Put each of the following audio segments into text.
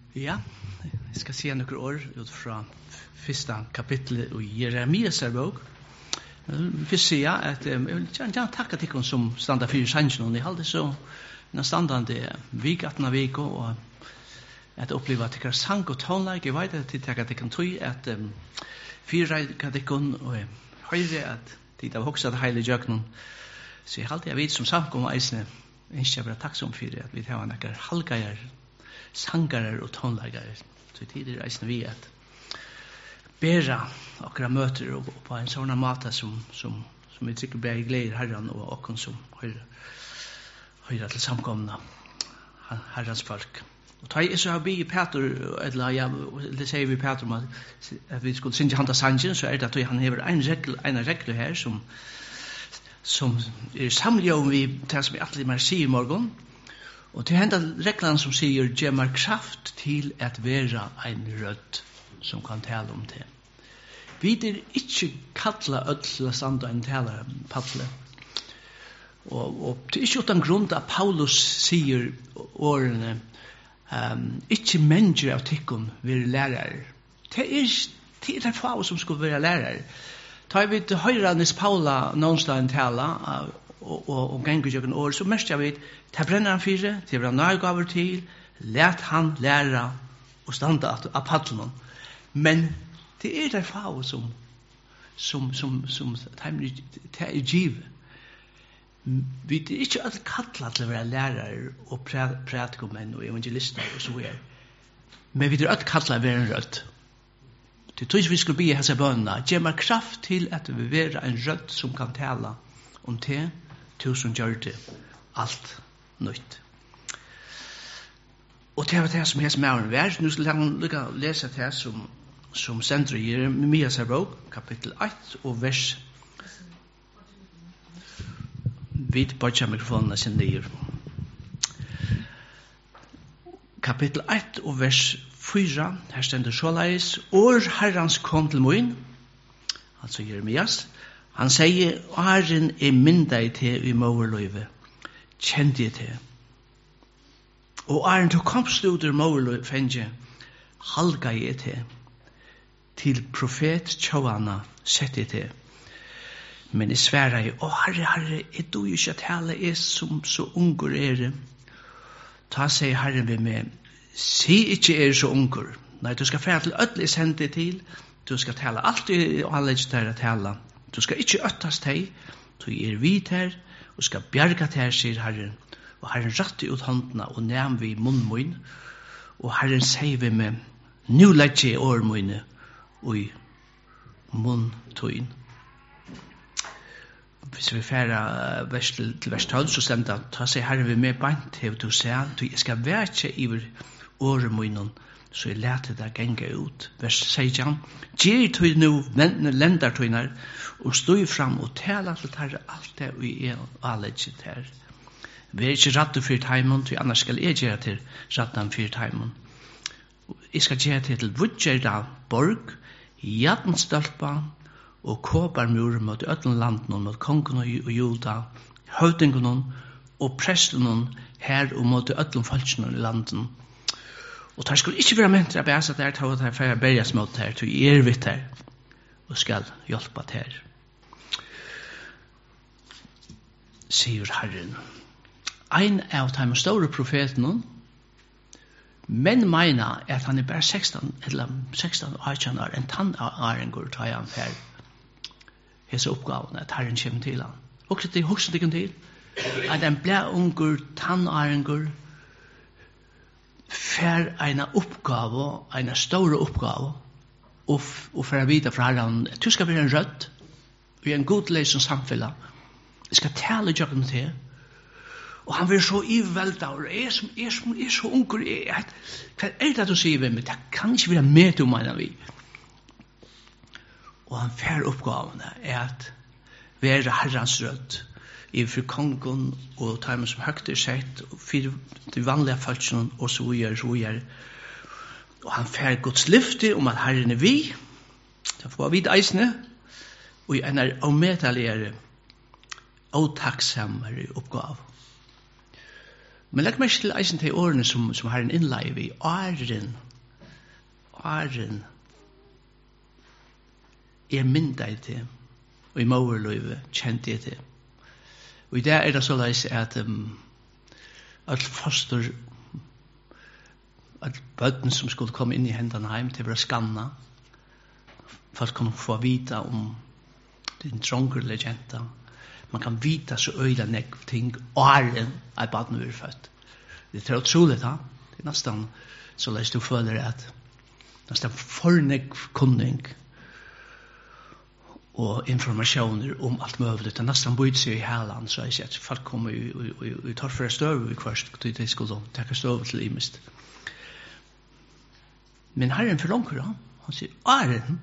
Ja, jeg skal si noen år ut fra første kapittel i Jeremias bok. Vi sier at jeg vil gjerne takke til dere som standa for sannsyn, og jeg hadde så standande vik atna vik, og at oppleva at dere sang og tonleik. Jeg vet at dere kan tro at fyrreika dere, og jeg høyre at de har hokset heilig jøknen. Så jeg hadde jeg vidt som samkom eisne, ikke bare takksom for at vi har noen halgeier, sangarer og tonleikere. Så tid er eisne vi at bera okra møter og på en sånn måte som vi trykker bare gleder Herren og okken som høyre til samkomna Herrens folk. Og ta jeg så har vi Peter, det sier vi Peter om at vi skulle synge handa sangen, så det at han hever en regel her som samlet om vi det som vi alltid mer sier i morgen. Og til henda reglene som sier «Gje meg kraft til at være en rødt» som kan tale om det. Vi er ikke kattla ødel til å standa en talerpaddle. Og det er ikke uten grunn at Paulus sier årene ikke mennesker av tikkun vil lærere. Det er få som skulle være lærere. Ta vi til høyre Nis Paula nånstad en tala og ganger jøkken år, så mest jeg vet, det brenner han fire, det brenner nøygaver til, let han lære og standa av paddelen. Men det er der få som det er givet. Vi er ikke alt kattlet til å være lærere og prætikomenn og evangelister og så videre. Men vi er alt kattlet til å være en rødt. Det tror jeg vi skulle bli hese bønene. Gje meg kraft til at vi være en rødt som kan tale om det, til som gjør det alt nytt. Og det var det som hese med å være. Nå skal jeg lese det som sender i Jeremias bok, kapittel 1 og vers. Vid bodja mikrofonene sin lier. Kapittel 1 og vers 4, her stender såleis, «År Herrens kom til moin», altså Jeremias, han sier, «Åren mynda I til I moverløyve, kjente jeg til. Og åren du komst ut ur moverløyve, fenge, halga jeg til profet Tjåana, sett jeg til. Men I sværa jeg, Herre, jeg du ikke at hele er som så unger er. Ta seg Herren ved meg, si ikke så unger. Nei, du skal fære til ødelig sende til, du skal tale alt og alle ikke der å tale. Du skal ikke øttast deg, du vidt her, og skal bjerga til her, sier Herren. Og Herren ratte ut håndene og nærm vi munnmøyn, og Herren sier ved meg, nu legger jeg årmøyne og I munntøyn. Hvis vi færa til vers 12, så stemte han, ta seg Herren ved meg bant, hev du sier, jeg skal være iver åremøynen, så jeg lærte det genge ut. Vers 16, gjer tøy nu lendartøyner, og støy fram og tala til herre alt det vi er allegget her. Vi er ikke rattet for teimen, til annars skal jeg gjøre til rattet for teimen. Jeg skal gjøre til Vudgerda borg, Jadensdølpa, og kåparmur mot Øtlandlanden, mot kongen og Juda, høvdingen og presten her og mot Øtlandfolkene I landen. Og det skulle ikke være ment å bæse der, til at det er berges mot her, til vidt her, og skal hjelpe her. Sier Herren. Ein av de store profetene, men meina at han bare 16 og 18 år, en tannarengur tar han her. Hese oppgaven at Herren kommer til han. Og det hokset ikke til at en blei ungur tannarengur fer en oppgave, en store oppgave, og for å vite fra Herren, du skal være en rødt, vi er en god leisende samfunn, vi skal tale jokken til, og han vil så ivelda, og er så ungur, hva det du sier ved meg? Det kan ikke være med til meg, vi. Og han fer oppgavene at være Herrens rødt, I for kongen og teimen som høgt sett, for de vanlige folkene, og så videre. Og han fer Guds lyfte om at Herren vi, det får vi eisne, og en avmetaligere, og takksommere oppgave. Men legg meg til eisen til årene som har en innleie vi. Åren. Mynda I til. Og I måverløyve kjente jeg til. Og I det det så leis at alt foster at bøtten som skulle komme inn I hendene heim til å skanna. Folk kan få vite om det en dronker legenda. Man kan vite så øyla nekv ting åren at baden vi født. Det utroligt, ha? Det nesten så leis du føler at nesten fornekv kunning og informationer om alt mulig. Det nesten bøyd seg I hæland, så jeg sier at folk kommer I torfere støv I kvart, til de skulle takke støv til imest. Men Herren forlanger han. Han sier, åren,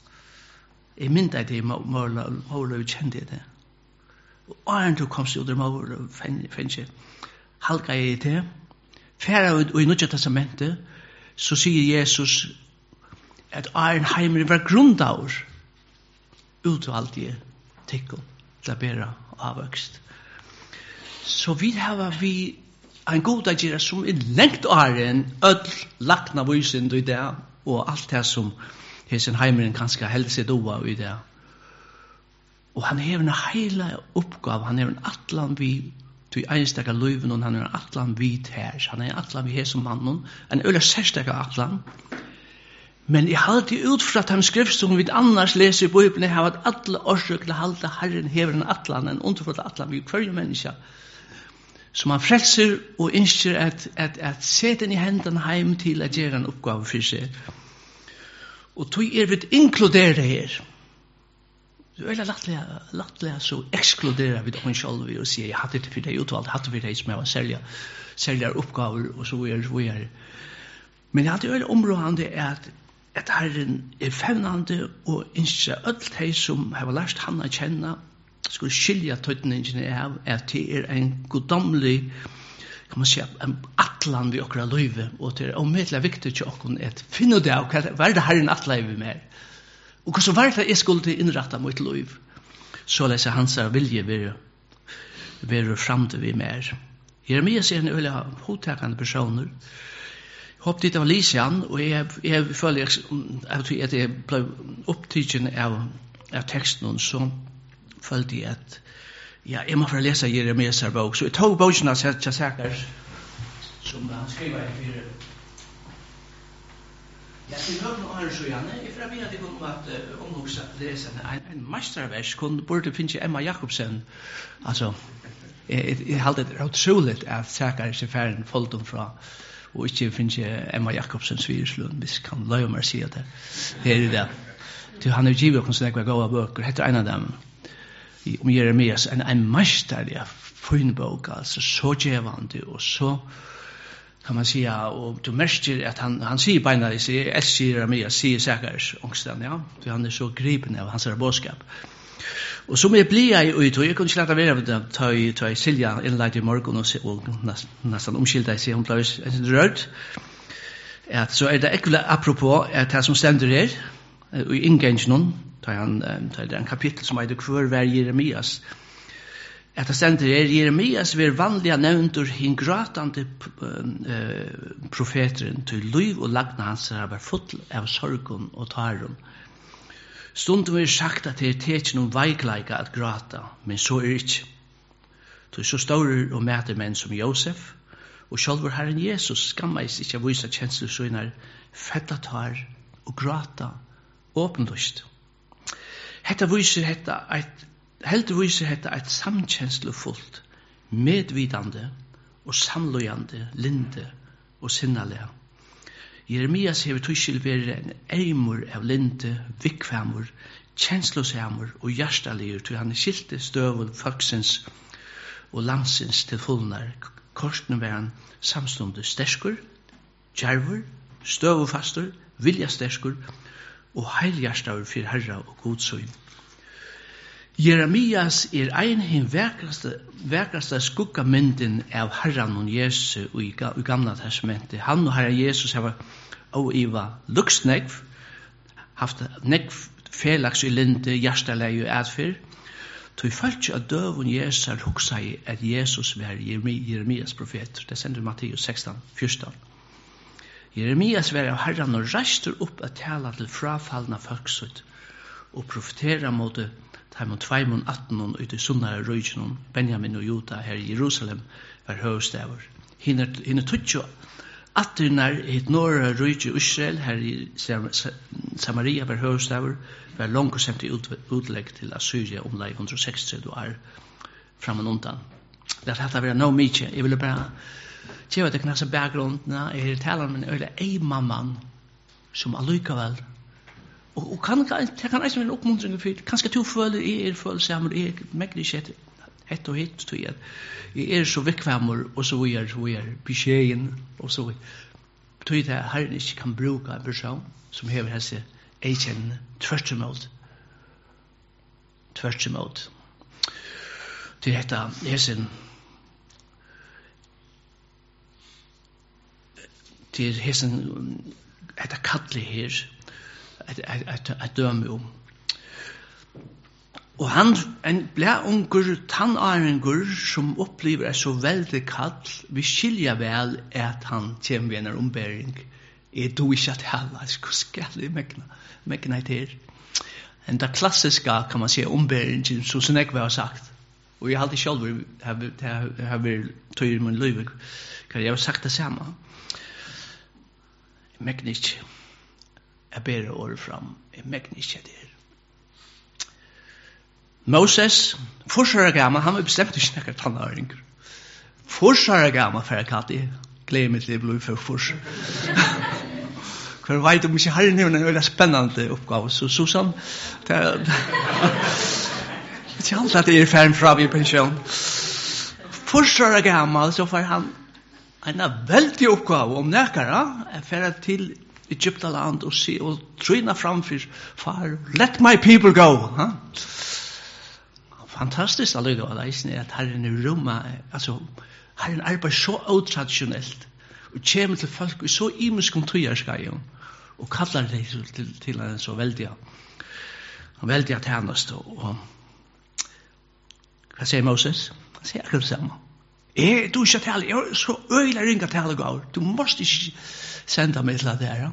jeg mynda det I måløy kjente det. Og åren du kom seg under måløy fennsje, halga jeg det. Færa og I Nødja testamentet, så sier Jesus at åren heimer var grundaur utvalgt I tikkum til å bæra avvøkst. Så vi har en god dag som lengt åren ødel lakna vysen I det og alt det som hesen heimeren kanskje held seg doa I det. Og han hever en heila oppgave, han hever en atlan vi til einstakka løyven, og han hever en atlan vi her, han hever en atlan vi hesen mannen, en øyla særstakka atlan. Men jeg halte ut fra at han skrift som vi annars leser I Bibelen, jeg har at alle årsøk til halte Herren hever en atlan, en underfull atlan vi hver menneske, som han frelser og innskjer at sette den I hendene heim til at gjøre en oppgave for seg. Og tog vi inkludere her. Det er lattelig så ekskluderer vi det selv og sier, jeg hadde det for deg utvalgt, jeg hadde for deg som jeg var særlige oppgaver, og så videre. Men jeg hadde jo områdende at Herren fevnande og innskjer alt de som har lært han å kjenne, skulle skilja tøytningene av at det en goddomlig, kan man si, en atlan vi okra løyve, og det omedelig viktig til okken at finne det av hva det Herren atlan vi mer. Og hva så var det jeg skulle innretta mot løyv, så leser hans vilje være fram til vi mer. Jeremias en øyelig hodtakende personer. Jeg håper det var Lisian, og jeg føler at jeg ble opptidgen av teksten, så følte jeg at jeg må få lese Jeremias bok. Så jeg tog boken av Tjassakar, som han skriver I 4. Jeg til høyden og Arne Sjøjane, jeg fra meg at jeg kunne omhugsa lese en mestervers, burde finne Emma Jakobsen. Altså, jeg halte det utroligt at Tjassakar er ferden folden fra, og ikke finne Emma Jakobsens Svireslund, hvis kan løye meg si at det er det. Til han givet oss nekva gåa bøker, heter en av dem, om Jeremias, en mester, ja, fin bok, altså, så djevande, og så, kan man säga, og du merker at han sier beina, jeg elsker Jeremias, sier Sakars ångsten, ja, for han så gripen av hans bådskap. Og som jeg blir jeg ut, og jeg kunne ikke lade være med det, ta Silja innleid I morgen, og nesten omskyldet jeg sier, hun ble rørt, at så det ekkert apropos at det som stender her, I inngengen, det en kapittel som heter Hvor var Jeremias, at det stender her, Jeremias var vanliga nevntur hin gratande profeteren til liv og lagna hans var full av sorgon og tarun. Stunden var sagt at det tekin veikleika at grata, men så ikke. Det så store og mæte menn som Josef, og sjálfur Herren Jesus skammais ikke av vysa kjenslusøynar, fettatar og grata åpendust. Heldur vísir hetta eitt samkjenslufullt, medvidande og samløyande linde og sinnalega. Jeremias hever tuskil veri en eimur av linde, vikvamur, kjenslusamur og hjertaligur til han skilte støvun folksins og landsins til fullnar. Kortene var han samstundu sterskur, djarvur, støvufastur, viljasterskur og heilhjerstavur fyrir Herra og Godsøyn. Jeremias ein hin verkaste skuggamynden av Herran og Jesus i Gamla testamentet. Han og Herra Jesus har og Iva luksnekv, haft nekv felags I linde, hjertaleie og adfyr. Tog fölkje av døvun Jesar hugsa I at Jesus var Jeremias profet. Det sender Matteus 16, 14. Jeremias var av Herren og reistur opp at tala til frafallna folksut og profetera mot Taimon 2:18 ut I sunnare rujtjennom Benjamin og Juda her I Jerusalem var høvstavur. Hine tutjo atternar I et norra rujtje Israel her I Samaria var høvstavur var langt semt I utlegg til Assyria omlag 160 år fram og undan. Det hadde vært no mykje. Jeg ville bare tjeva det knasa bakgrunden jeg taler om en øyla eimamann som allikevel og kan eisen være oppmuntring for kanskje to føler føler sammen jeg megnig ikke hett og hitt tog jeg så vikvammer og så er beskjeden og så tog jeg at Herren ikke kan bruka en person som hever hesse eikjennende tvertimot til dette hessen til hessen dette kattelig her et døme om. Og han ble unger tannarengur som opplever så veldig kall vi skilja vel at han kommer ved en ombering du ikke at hella hvor skal jeg mekna i til en da klassiska kan man si ombering som Senek var sagt og jeg har alltid selv har vært tøyre i min liv hva jeg har sagt det samme jeg mekna ikke jeg ber året fram jeg mekna ikke det Moses, forsvarer gammal, han var bestemt ikke nekker tannaring. Forsvarer gammal, for jeg kallte, gleder meg til det blod for fors. Hver veit om ikke herren er en veldig spennende oppgave, så sånn, det er ikke alt at det er ferdig fra vi pensjon. Forsvarer gammal, så får han en veldig oppgave om nekkere, er ferdig til Egyptaland og tryna framfyr, far, let my people go, fantastiskt alluga leisen at Herren I Roma, altså Herren arbeider så utradisjonelt og kommer til folk og så imuskum tøyarskei og kallar det til en så veldig tjenest og hva sier Moses? Han sier akkurat det samme. Du ikke tale, jeg er så øyla ringa tale gaur, du måste ikke senda meg til det her.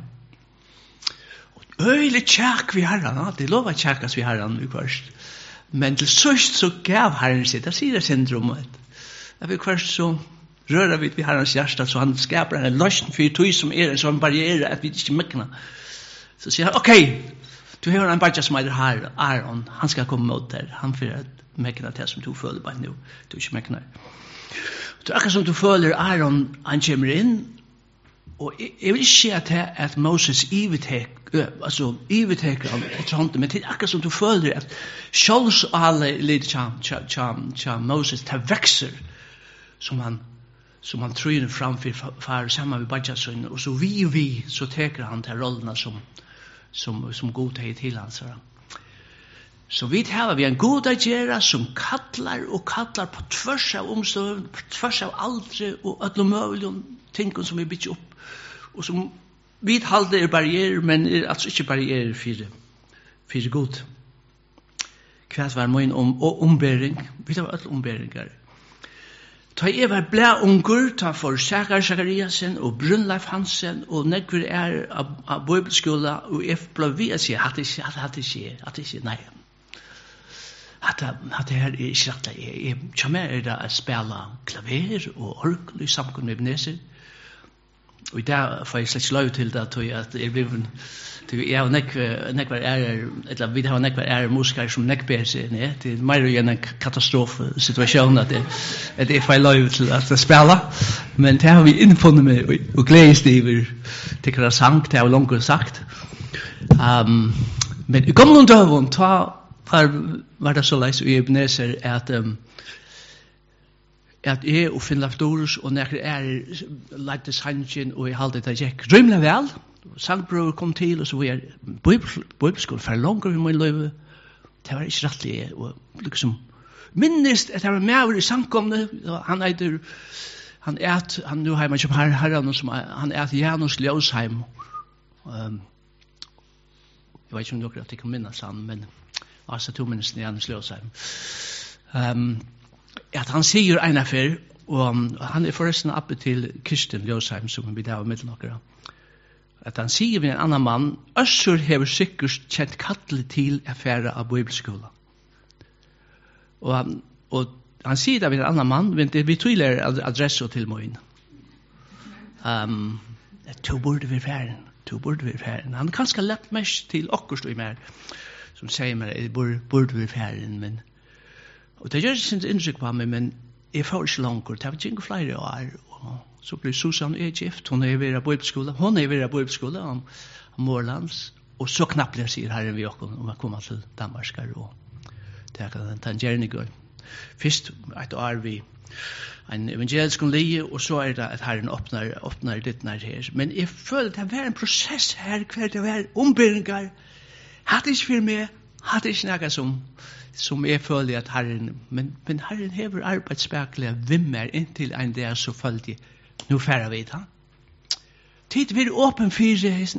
Øyla tjekk vi herran, det lovar tjekkas vi herran vi først. Men til søst så gav Herren sitt, det sier syndromet. Jeg vil først så rører vi Herrens hjärsta, så han skapar en løsning for tog som en sånn barriere at vi ikke mekna. Så sier han, ok, du har en barja som heter Aaron, han skal komme mot der, han får mekna til som du føler bare nå, du ikke mekna. Det akkurat som du føler Aaron, han kommer inn, og jeg vil ikke si at Moses iveteker han etter hånden, men det er akkurat som du føler at sjåls alle litt tja Moses til vekser som han tryner framfor sammen med Badjasøyne, og så vi så teker han til rollene som god til hans. Så vi har en god agera som kallar på tvers av omstøv, på tvers av aldre og ødlomøvelig ting som vi bygger opp og som vi halder barriere, men altså ikke barriere for god. Hva var min ombering? Vi tar alle omberinger. Ta jeg var blæ unger, ta for Sakariasen og Brunleif Hansen og nekver av bibelskola og jeg ble vi å si at det ikke, nei. At det her er ikke rett. Jeg kommer da å spille klaver og orgel i samkommet med Ebenezer. Og I dag får jeg slett lov til det, at jeg blir jeg har nekvar eller vi har nekvar musikere som nekber seg, det er mer enn en katastrofesituasjon at jeg får lov til at spille, men det har vi innfunnet med og gledestiver til hva sang, det har vi langt sagt. Men I kom noen døven, var det så leis I Ebenezer at jeg og Finn Lafdorus og nekker lagde sangen og jeg halte det gikk rymlig vel. Sangbror kom til og så var jeg bibelskole for langer I min løyve. Det var ikke rettelig og liksom minnest at jeg var med I samkomne. Han nu har man kjøpt herren han Janus Ljøsheim. Jeg vet ikke om dere at jeg kan minnes han, men altså 2 minnes Janus Ljøsheim. At han sier en affær, og han forresten oppe til Kirsten Ljøsheim, som vi der var med til noen. At han sier ved en annan mann, Øssur hever sikkert kjent kattelig til affæra av bibelskola. Og han sier det ved en annan mann, men det vi tydelig adresse til moin. To burde vi færen. Han kanskje lett mest til okkur stod i mer, som sier meg, burde vi færen, men og det gjør ikke inntrykk på meg, men jeg får ikke langt, det har ikke flere år, og så blir Susan gift, hun er ved av bibelskola om Morlands, og så knappt jeg sier herren vi åkken om jeg kommer til Danmark, og det er en gjerne gøy. Først et år vi en evangelisk lie, og så er det at herren åpner litt nær her. Men jeg føler det var en prosess her, hver det var ombyrninger, hadde ikke for meg, hadde ikke noe som jeg føler at herren, men herren hever arbeidsspekelig vimmer inntil en dag så følte jeg, nå færre vi da. Tid vi er åpen for hessen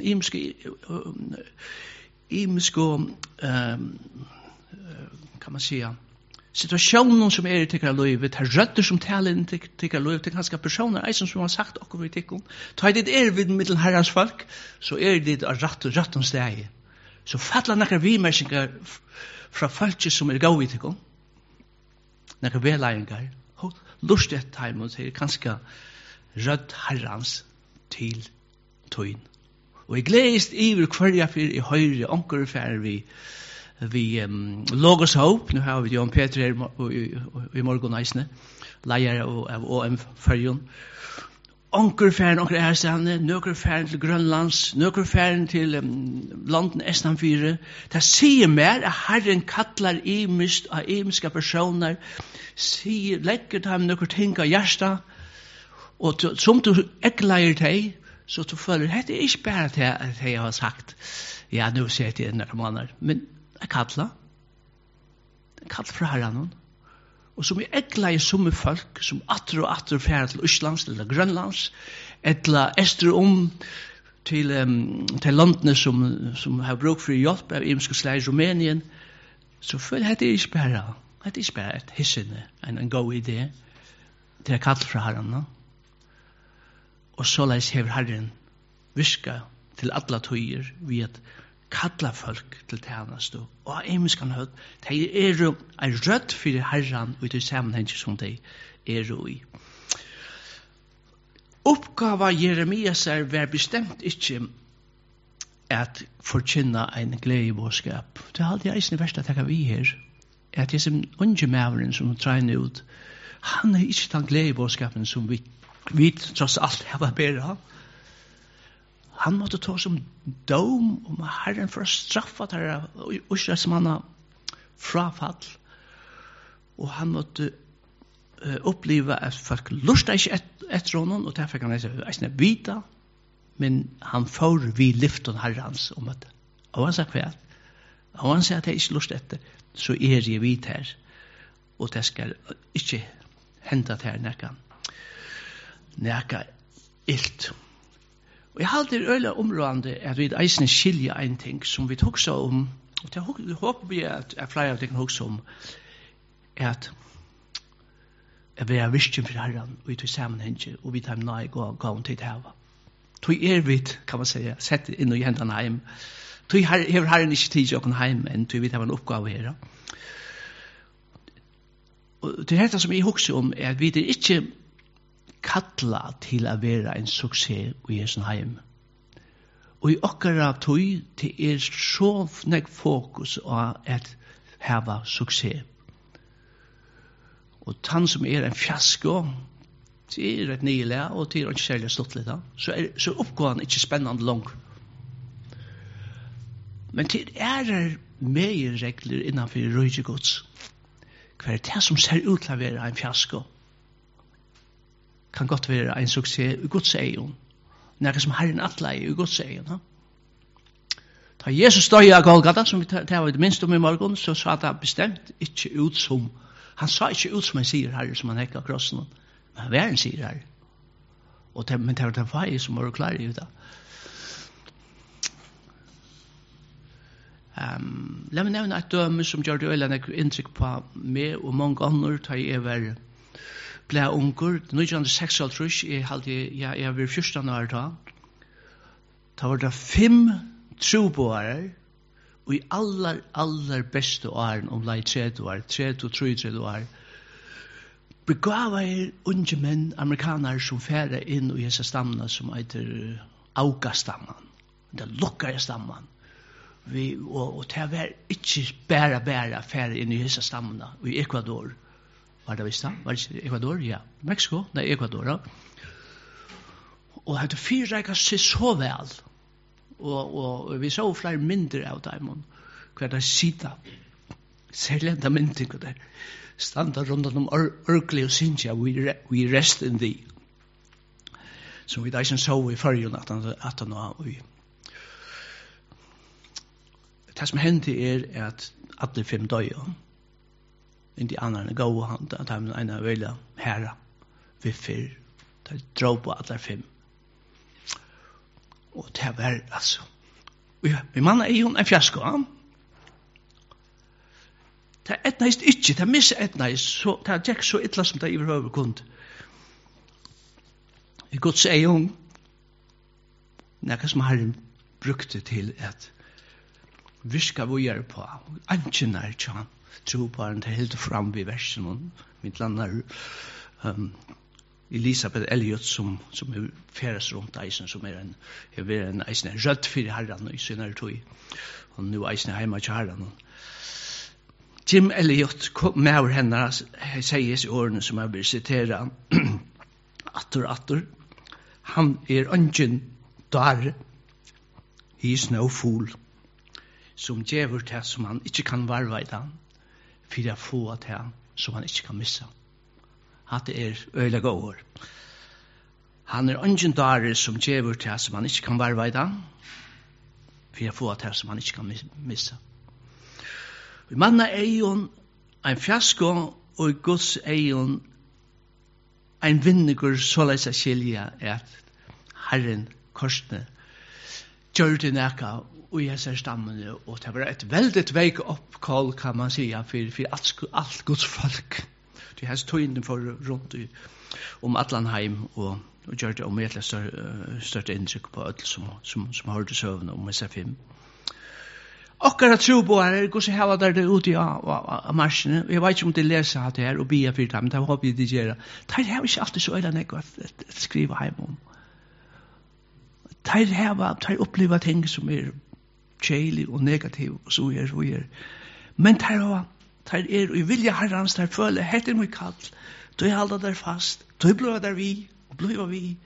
kan man säga, situationen som är i tycker livet, har rötter som talar in tycker livet, det ganska personer, som har sagt och vi tycker. Ta det vid mittel herrans folk, så det rätt steg. Så fattlar några vimersingar fra folk som gå i tycker. Några välaingar. Lustigt time och det ganska rött herrans till tøyn. Og jeg gledest iver kvarja for i høyre onkerfær vi Logos Hope, nu har vi Jon Peter her i morgen eisne, leier av OM-fyrjon. Onkerfæren, onker ærstane, nøkerfæren til Grønlands, nøkerfæren til landen Estanfyre. Det sier mer at Herren kallar imist av imiska personer, legger dem nøkker ting av hjersta, og som du ekleier deg, så du føler, det er ikke bare til at jeg har sagt, ja, nå ser jeg til noen måneder, men jeg kallar fra herren, og som jeg ekler i somme folk, som atter færer til Østlands, eller Grønlands, eller ester til landene som har bruk for hjelp av imenske slag i Rumænien, så føler jeg, det er ikke bare et hissende, en god idé, det er kallar fra herren, og så leis hever Herren viska til alla tøyer vi at kalla folk til tjenest og emiskan høtt. Det er jo en rødt for Herren og det sammenheng som de er i. Oppgava Jeremias var bestemt ikke at forkynna en gledebåskap. Det er alltid eisende verst at jeg vi her. At jeg som unge maveren som trener ut, han er ikke den gledebåskapen som vi tross alt har bedre. Han måtte ta som dom om Herren for å straffa der Israelsmanna frafall. Og han måtte oppleva at folk lusta ikke etter honom, og derfor kan han vita, men han får vi lyften Herrens om at og han sier hva? Og han sier at jeg ikke lusta etter, så jeg vit her, og det skal ikke hende til her nekka ilt. Og jeg halte det øyla områdende at vi eisne skilja en ting som vi hugsa om, og det håper vi at flere av ting hugsa om, at vi er visken for Herren, og vi tar sammenhenge, og vi tar nøy gåen til hava. Tog vi, kan man säga, sett inn i hendene heim. Tog hever Herren ikke tid til åkken heim, men tog vi tar en oppgave her. Og det dette som jeg hugsa om, er at vi er ikke kalla til å være en suksess i Jesu heim. Og i okkara tog, det er så nek fokus på at hava suksess. Og han som er en fiasko, det er et nylig, og det er ikke særlig stått litt, så oppgående ikke spennende langt. Men det er mer regler innenfor røygegods. Hva er det som ser ut til å være en fiasko? Kan godt være en suksess i Guds egen. Noe som Herren atleier i Guds egen. Da Jesus døde av Golgata, som vi tar det minst om i morgen, så sa det bestemt ikke ut som, han sa ikke ut som en sier Herre, som han hekket av krossen, men han var en sier Herre. Men det var den feil som var klar i det. Lad mig nevne et døme som gjør det øyne inntrykk på meg og mange andre, da jeg var ble unger. 1936, jeg var 14 år da. Da var det 5 troboere, og i aller beste åren, om det 30 år, 30 år, begaver unge menn, amerikanere, som færer inn i disse stammene som heter Auga-stammen. Det lukkere stammen. Og det var ikke bare fære inn i disse stammene i Ecuador. Var det visst da? Var det ikke Ecuador? Ja. Mexico? Nei, Ecuador. Ja. Og det fyrreiket seg så vel. Og vi så flere mindre av dem. Hver der sida. Særlig enda mindre der. Standa rundt om ørkelig og sinja. We rest in thee. Som vi da ikke så i førjen at han var i. Det som hendte at alle 5 døde. Indianerne gå han, at han ene velja herra vi 4. De drog på alle 5. Og det var altså. Vi mann jo en fiasko, ja. Det etnaist ikke, det misetnaist, det gikk så illa som det overhøver kunde. I Guds egen, nekka som Herren brukte til at virka vujar på, ankenar tja, tro på han til helt fram vid versen, og mitt landar Elisabeth Elliot, som er feres rundt eisen, som er en eisen rødt fyrir herran i synare tog, og nu eisen heima til herran. Jim Elliot, med henne, sier i årene som jeg vil sitere, atter, han ungen der, he is no fool, som djever til som han ikke kan varveida, for å få til som han ikke kan missa. At det øyla gåår. Han ungen der som djever til som han ikke kan varveida, for å få til som han ikke kan missa. I manna eion ein fiasko og i Guds eion ein vinnigur såleis a skilja at Herren korsne gjørte neka og i hessar stammene og det var et veldig veik oppkall kan man sia for alt Guds folk. Det hess tøynden for rundt om Atlanheim og gjørte om et større inntrykk på ødel som hørte søvn om hessar 5. Okkara troboere, hvordan hava der det ute av marsjene, jeg vet ikke om de leser det her og bia fyrir dem, men det håper jeg de gjør. De har ikke alltid så øyla nekva at skriva heim om. De oppleva ting som kjeilig og negativ og så er. Men de i vilja herrans, de føler, hette mye kall, de halda der fast, de blod der vi, og blod vi,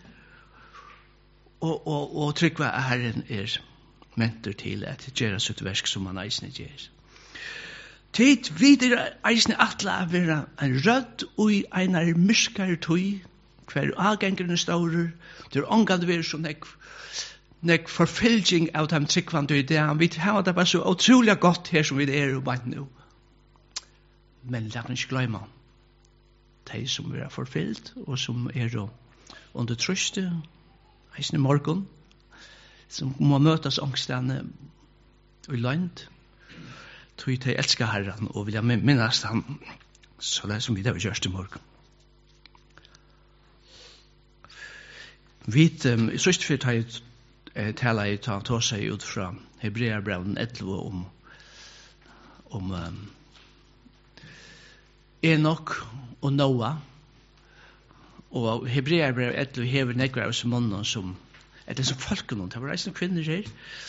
og tryggva herren mentor til at gjøre sitt versk som han eisne gjør. Tid videre eisne atla av vera en rødd og einar myskare tøy, hver agengerne staurer, der omgad vera så nek forfylging av dem tryggvand og ideen. Vi har det bare så utrolig godt her som vi og bant nå. Men la oss ikke glemme de som er forfyllt og som under trøste, eisne morgon, som må møtes ångstene i land, tror jeg elsker Herren og vil jeg minnes ham så det som vi da gjør til morgen. Vi i sørste fyrt har jeg talet i ta seg ut fra Hebreerbrevnen 11 om Enoch og Noah, og Hebreerbrev 11 hever nekvar av som mannen som det som folk noen, det var reisende kvinner her,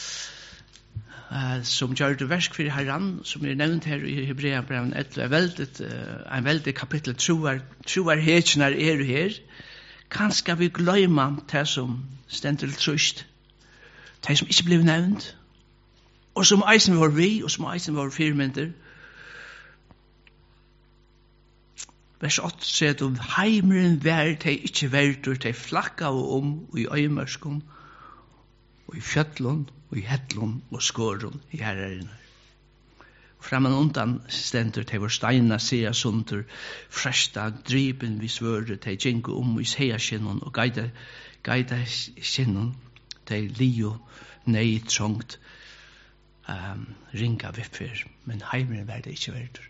som gjør det versk for Herren, som nevnt her i Hebreerbrevet 11, en veldig kapittel, troer hetsjener her, kanskje vi gløyma det som stender til trøst, det som ikke ble nevnt, og som eisen var vi, og som eisen var firmynter. Vers 8 sier at heimeren vær de ikke verdur, de flakka og i øymerskon, og i fjöllun, og i hettlun, og skårun i herreren. Framan undan stendur de var steina sea sundur, fresta driben vi svøru, de gjengu i sea skinnun, og gaida skinnun, de lio nei trångt, ringa vippfyr, men heimeren var det ikke verdur.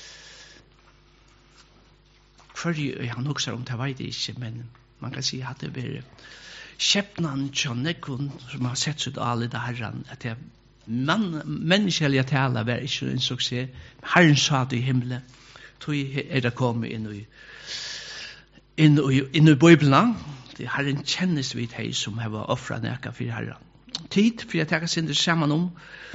Han også om det vet jeg ikke, men man kan si at det var skjepnan tjonnekun som har sett sitt alle det herran, at det menneskelige tala var ikke en suksess. Herren sa det i himmelen, tog det kommet inn i Bibelen. Herren kjennes vid hei som har offret neka for herren. Tid, for jeg tenker sin det sammen om.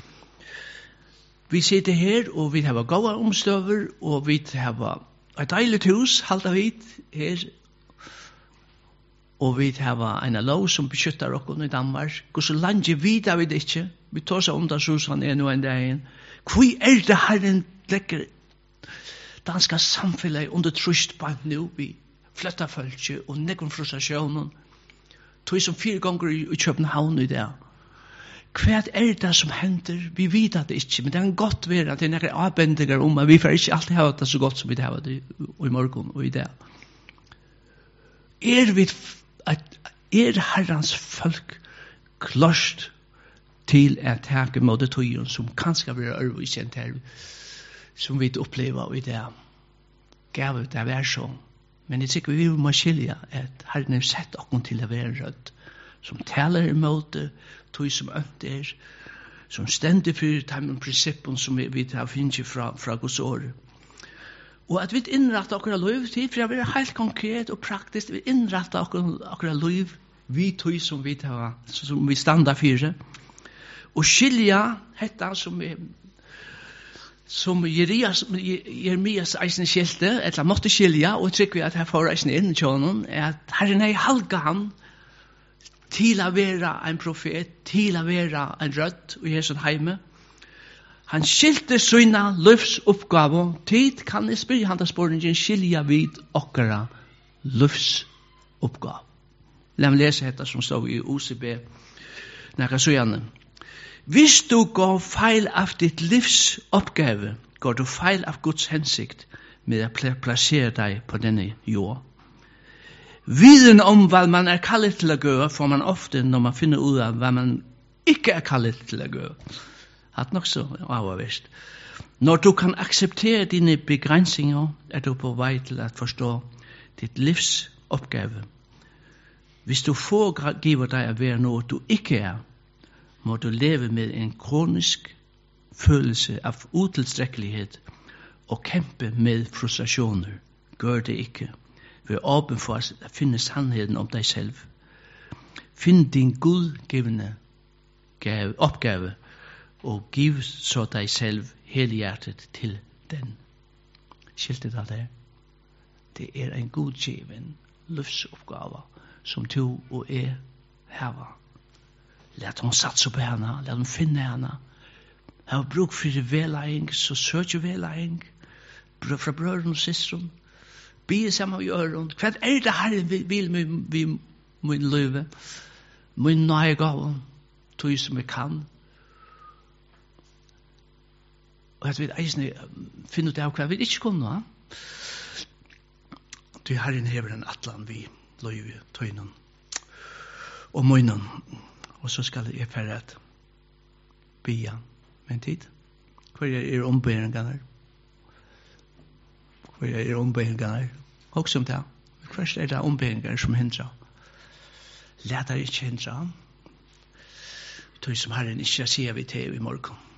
Vi sitter her, og vi har gode omstøver, og vi har et deilig hus, halda vidt her, og vi har en lov som beskytter oss i Danmark. Hvor så langt vid vi det ikke. Vi tar seg om det sånn nå en dag. Hvor det Herren legger danska samfunnet under trøst på nå? Vi flytter folk og nekker frustrasjonen. Tog som 4 ganger i København i dag. Hva det som hender? Vi vet det ikke, men det kan godt være at det er noen avbendinger om at vi får ikke alltid ha det så godt som vi har det i morgen og i dag. Herrens folk klart til at take mot tøyen som kanskje blir øvrigkjent her, som vi opplever i dag. Gav det være så. Men jeg tykker vi må skilje at Herren har sett oss til å være rødt, som taler imot det, tøy som ønter, som stender for de prinsippen som vi har finnet fra Guds år. Og at vi innretter akkurat liv til, for det er helt konkret og praktisk, vi innretter akkurat liv, vi tøy som vi stander for, og skilja hetta som Jeremias eisen skilte, eller måtte skilja, og trykker vi at her får eisen inn i tjånen, at Herren er halga han til å være en profet, til å være en rødt i Jesu heime. Han skilte sina livsoppgave, tid kan jeg spørre han til spørningen, skilja vid okkara livsoppgave. La meg lese dette som står i OCB, nækka søgjane. Hvis du går feil av ditt livs oppgave, går du feil av Guds hensikt med å plassere deg på denne jord. Viden om hva man er kallet til å gjøre, får man ofte når man finner ut av hva man ikke er kallet til å gjøre. Hatt nok så avvist. Når du kan akseptere dine begrensninger, er du på vei til å forstå ditt livs oppgave. Hvis du giver deg å være noe du ikke er, må du leve med en kronisk følelse av utilstrekkelighet og kjempe med frustrasjoner. Gjør det ikke. Vær åpen for å finne sannheten om deg selv. Finn din gudgivende oppgave og giv så deg selv helhjertet til den. Skilte det der? Det er en gudgiven livsoppgave som du og jeg har. Lät hon satsa på henne, lät hon finne henne. Jeg har bruk for velæring, så søker velæring. Fra brøren og systeren. Be sammen i øren. Hva det Herren vil med min løve? Min nøyegave, tog som jeg kan. Og at vi eisne finner ut av hva vi ikke kunne. Til Herren hever en atlan vi løve, tøynen og møynen. Og så skal jeg færre at bia med en tid. Hva ombøringene? Hva ombøringene? Også om det. Hva det ombøringene som hindrer? Lær deg ikke hindre. Tog som Herren ikke sier vi til i morgen.